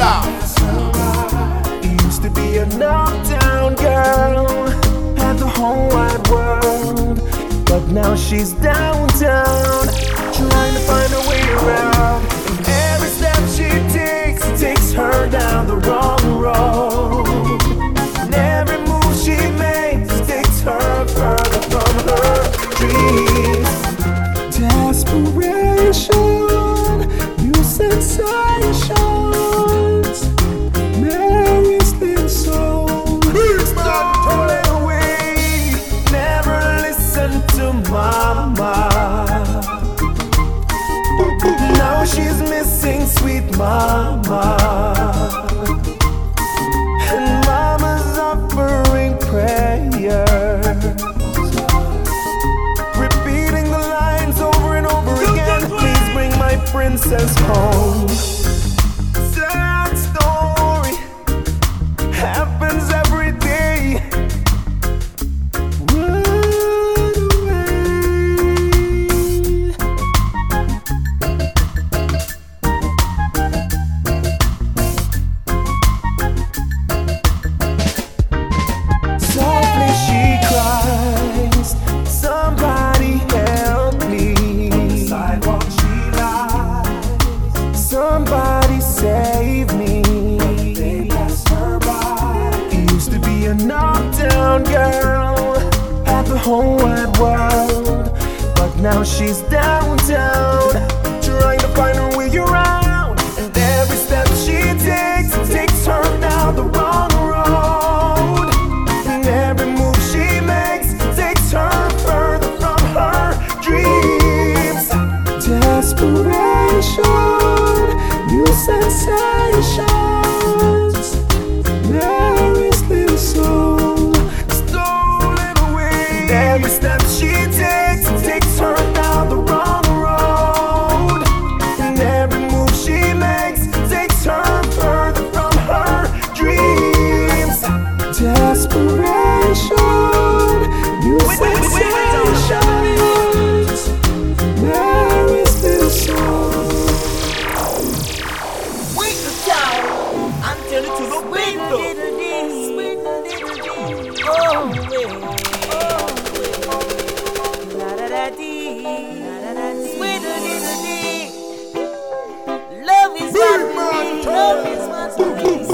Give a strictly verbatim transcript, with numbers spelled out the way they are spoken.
Used to be a knockdown girl, had the whole wide world, but now she's downtown, trying to find a way around. And every step she takes takes her down the wrong road. And every move she makes takes her further from her dreams. Desperation, new sensations. Mary's been so stolen away. Never listen to mama. Now she's missing sweet mama, and mama's offering prayers, repeating the lines over and over again. Please bring my princess home. Sad story happens every day. Run away. Softly she cries, somebody help me. Sidewalk she lies, somebody save me. They pass her by. Used to be a knockdown girl, had the whole wide world, but now she's downtown, trying to find her way around. And every step she takes takes her down the wrong road. And every move she makes takes her further from her dreams. Desperation, new sensations. Mary's little soul stolen away. And every step she takes takes her down the wrong road. And every move she makes takes her further from her dreams. Desperation, new sensations. Mary's little soul. Wait the time and tell it to the window. Oh, wait. Oh, wait. La da da dee. La da da dee. Sweet little dee. Love is what we need. Love is what we need.